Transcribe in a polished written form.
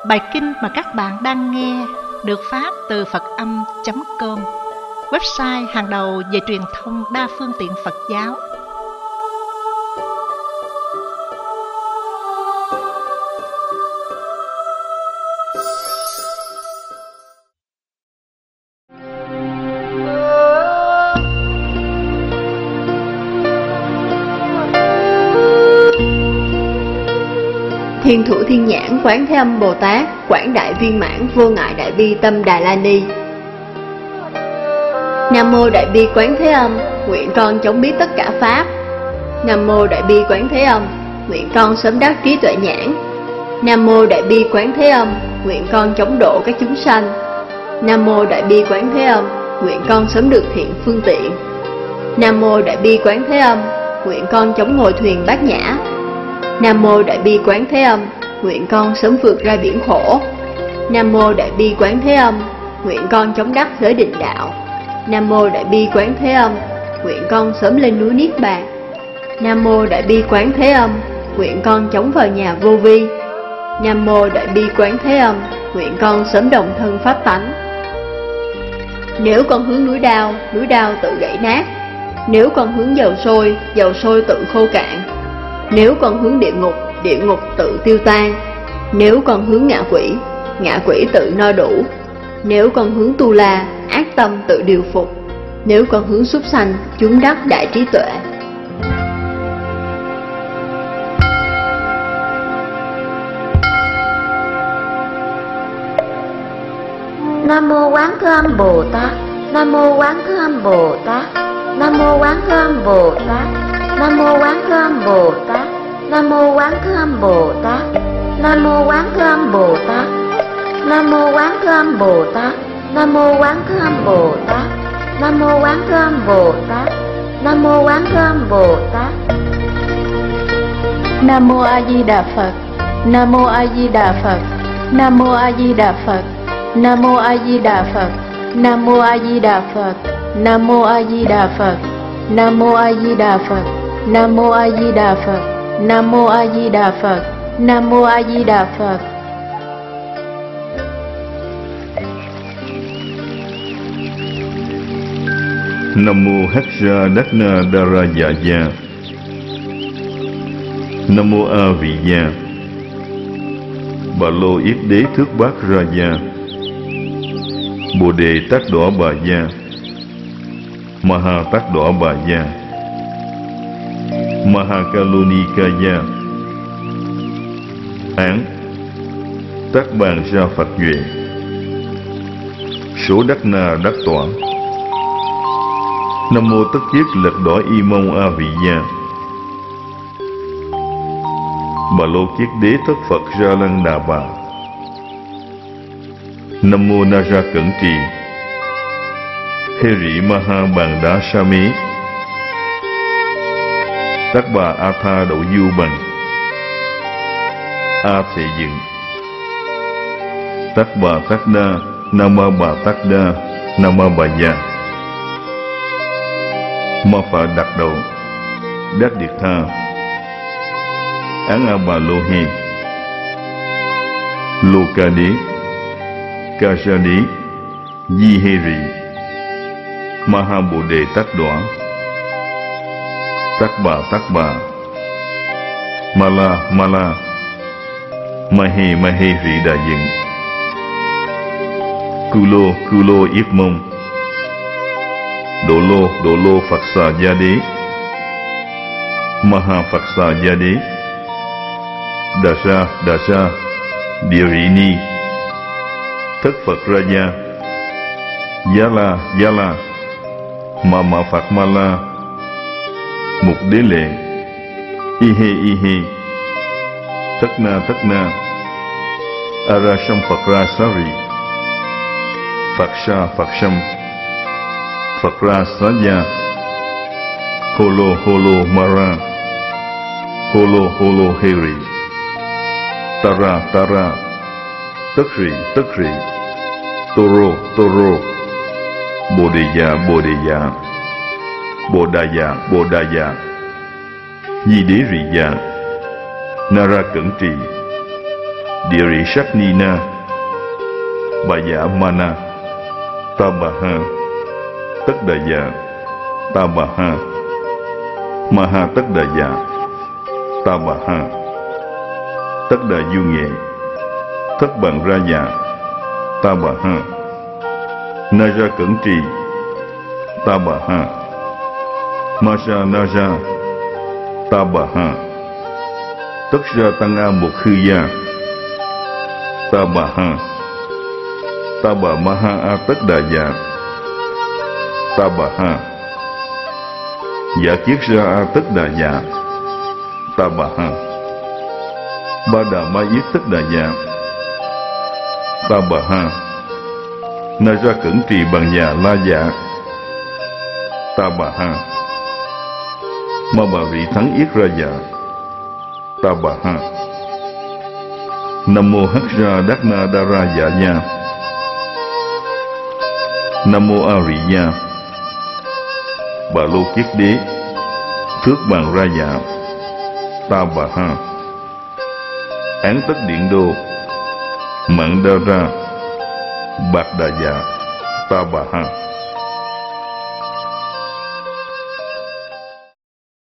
Bài kinh mà các bạn đang nghe được phát từ Phật-âm.com, website hàng đầu về truyền thông đa phương tiện Phật giáo. Thiên thủ thiên nhãn Quán Thế Âm Bồ Tát, quảng đại viên mãn vô ngại đại bi tâm Đà La Ni. Nam mô Đại bi Quán Thế Âm, nguyện con chống biết tất cả pháp. Nam mô Đại bi Quán Thế Âm, nguyện con sớm đắc trí tuệ nhãn. Nam mô Đại bi Quán Thế Âm, nguyện con chống độ các chúng sanh. Nam mô Đại bi Quán Thế Âm, nguyện con sớm được thiện phương tiện. Nam mô Đại bi Quán Thế Âm, nguyện con chống ngồi thuyền bát nhã. Nam mô Đại bi Quán Thế Âm, nguyện con sớm vượt ra biển khổ. Nam mô Đại bi Quán Thế Âm, nguyện con chống đắc giới định đạo. Nam mô Đại bi Quán Thế Âm, nguyện con sớm lên núi Niết Bàn. Nam mô Đại bi Quán Thế Âm, nguyện con chống vào nhà vô vi. Nam mô Đại bi Quán Thế Âm, nguyện con sớm đồng thân pháp tánh. Nếu con hướng núi đao tự gãy nát. Nếu con hướng dầu sôi tự khô cạn. Nếu con hướng địa ngục tự tiêu tan. Nếu con hướng ngạ quỷ tự no đủ. Nếu con hướng tu la, ác tâm tự điều phục. Nếu con hướng súc sanh, chúng đắc đại trí tuệ. Nam mô Quán Thế Âm Bồ Tát. Nam mô Quán Thế Âm Bồ Tát. Nam mô Quán Thế Âm Bồ Tát. Nam mô Quán Thế Âm Bồ Tát. Nam mô Quán Thế Âm Bồ Tát. Nam mô Quán Thế Âm Bồ Tát. Nam mô Quán Thế Âm Bồ Tát. Nam mô Quán Thế Âm Bồ Tát. Nam mô Quán Thế Âm Bồ Tát. Nam mô Quán Thế Âm Bồ Tát. Nam mô A Di Đà Phật. Nam mô A Di Đà Phật. Nam mô A Di Đà Phật. Nam mô A Di Đà Phật. Nam mô A Di Đà Phật. Nam mô A Di Đà Phật. Nam mô A Di Đà Phật. Nam mô A Di Đà Phật. Nam mô A Di Đà Phật. Nam mô A Di Đà Phật. Nam mô Hắc Ra Đắc Na Đa Ra Dạ Gia. Nam mô A Vị Gia. Bà Lô Yết Đế Thước Bát Ra Gia. Bồ Đề Tát Đỏ Bà Gia. Maha Tát Đỏ Bà Gia. Mahakaloni Ca Gia. Án Tác Bàn Ra Phật Duệ. Số Đắc Na Đắc Tọa. Nam mô Tất Kiết Lật Đỏ Y Mông A Vị Gia. Bà Lô Kiết Đế Thất Phật Ra Lăng Đà Bà. Nam mô Na Ra Cẩn Trì. Hê Rị Maha Bàn Đá Sa Mế. Tác Bà A Tha Đậu Du Bằng. A Thệ Dựng. Tác Bà Tát Đa. Nam Ma Bà Tát Đa. Nam Ma Bà Gia. Ma Phạ Đặc Đầu. Đắc Điệt Tha. Án A Bà Lô Hê. Lô Ca Đế. Ca Sa Đế. Di Hê Rị. Maha Bồ Đề Tát Đọa. Tát Bà. Ma Hê Rị Đà Dựng. Cu Lô Yết Mông. Độ Lô Phật Xà Gia Đế. Maha Phật Xà Gia Đế. Đà Sa Địa Rị Ni. Thất Phật Ra Gia. Giá La. Ma Phật Ma La. Mục Đế Lệ. Y Hê. Tất Na. A Ra Sam Phật Ra Xá Rị. Phật Sam. Phật Ra Xá Gia. Hô Lô Ma Ra. Hô Lô Hê Rị. Ta Ra. Tất Rị. Tô Rô. Bồ Đề Dạ. Bồ Đà Dạ. Di Đế Rị Dạ. Na Ra Cẩn Trì. Địa rị sắc ni na, bà dạ mana, ta bà ha, tất đà dạ, ta bà ha, ma ha tất đà dạ, ta bà ha, tất đà du nghệ, thất bằng ra dạ, ta bà ha, na ra cẩn trì, ta bà ha, ma sa na ra, ta bà ha, tất ra tăng a một khư gia, ta bà ha, ta bà ma ha a tất đà dạ, ta bà ha, dạ kiết ra a tất đà dạ, ta bà ha, ba đà ma yết tất đà dạ, ta bà ha, na ra cẩn trì bằng dạ la dạ, ta bà ha, ma bà vị thắng yết ra dạ, ta bà ha, nam mô hắc ra đắc na đa ra dạ nha, nam mô a rị nha, bà lô kiết đế, thước bằng ra dạ, ta bà ha, án tất điện đô, mặn đa ra, bạc đà dạ, ta bà ha.